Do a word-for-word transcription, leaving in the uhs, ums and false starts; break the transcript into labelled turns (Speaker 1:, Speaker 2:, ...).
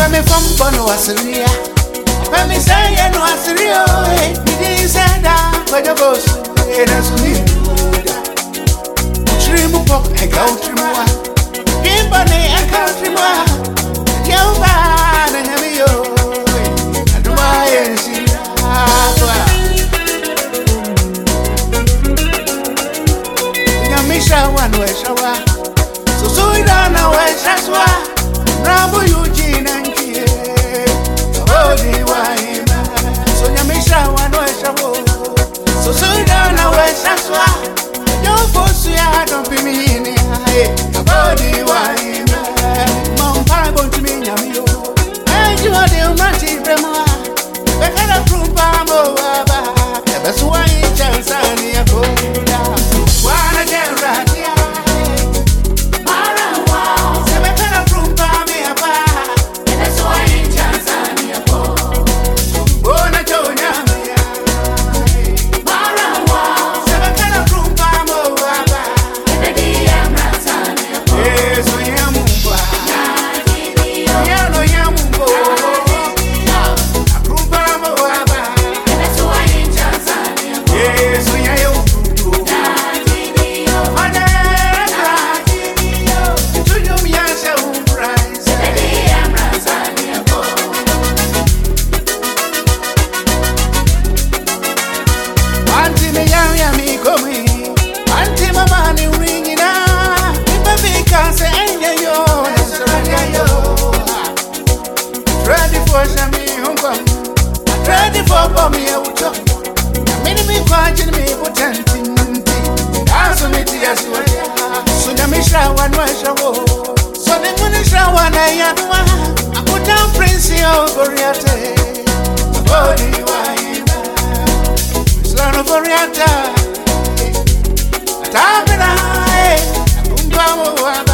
Speaker 1: me from Bono Assyria. When me say you know Assyria, me didn't say that, but the boss, it has me. Trim pop, I go to moi. Give money, I country moi. You bad and heavy, yo. I do my see. Misha one way shower. So so you don't know where Shaswa. Rambo Eugene and Kie. Oh, the wine. So you Misha one way shower. So so you don't know where Shaswa. Your boss, ya don't be me in the body wine. Mom, Paragon to me, Yamio. And you are the Mati Brema. The kind of proof I'm over. That's why it's just a go. Wanna get right, yeah. Marawa, se me pena rumba mi apa. That's why in Tanzania po. Bona jonya mi ya. Marawa, se me pena rumba mo apa. Ene dia Tanzania po. Eso ya mumba. Na video. Ya no ya mumbo. Rumba mo apa. That's why in Tanzania po. Eso ya yo. Ready for me, I will talk. Many me watching me, but tempting. Answer me, dear, so the Misha one way show. So the Munisha one I am one. I put down Prince over Yate. Body wine. Son of Oriata. Tabina, I